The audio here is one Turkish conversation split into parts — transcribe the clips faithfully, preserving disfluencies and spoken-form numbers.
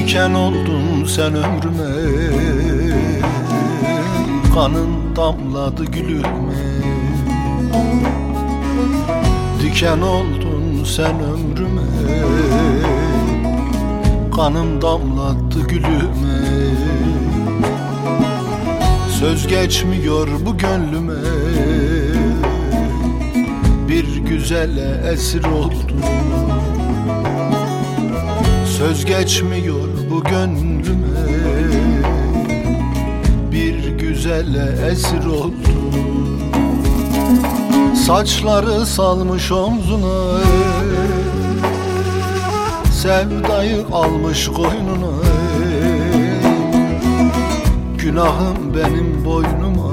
Diken oldun sen ömrüme, kanın damladı gülüme. Diken oldun sen ömrüme, kanım damlattı gülüme. Söz geçmiyor bu gönlüme, bir güzele esir oldum. Söz geçmiyor bu gönlüme, bir güzele esir oldum. Saçları salmış omzuna, sevdayı almış koynuna. Günahım benim boynuma,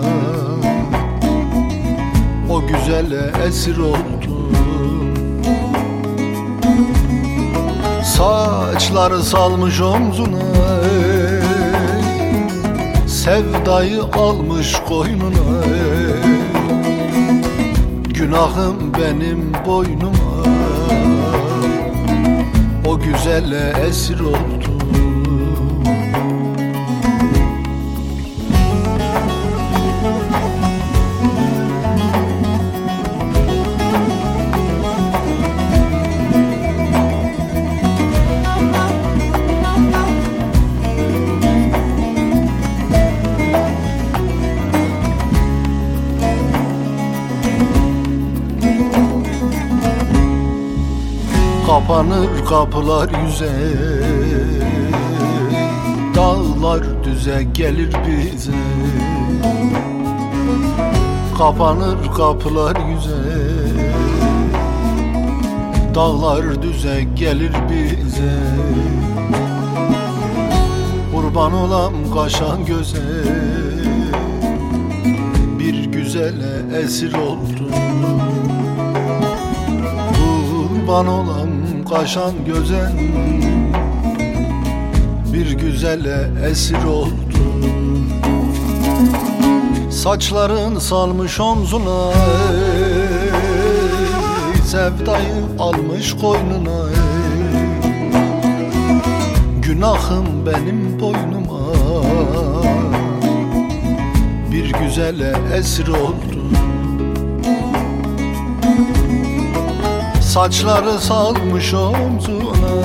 o güzele esir oldum. Saçları salmış omzuna, sevdayı almış koynuna. Günahım benim boynuma, o güzele esir oldum. Kapanır kapılar yüze, dağlar düze gelir bize. Kapanır kapılar yüze, dağlar düze gelir bize. Kurban olam kaşan göze, bir güzele esir oldum. Kurban olam kaşan gözen, bir güzele esir oldum. Saçların salmış omzuna, sevdayı almış koynuna. Günahım benim boynuma, bir güzele esir oldum. Saçları salmış omzuna,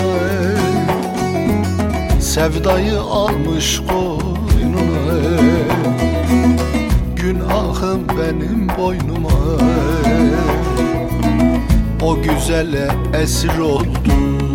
sevdayı almış koynuna. Günahım benim boynuma, o güzele esir oldum.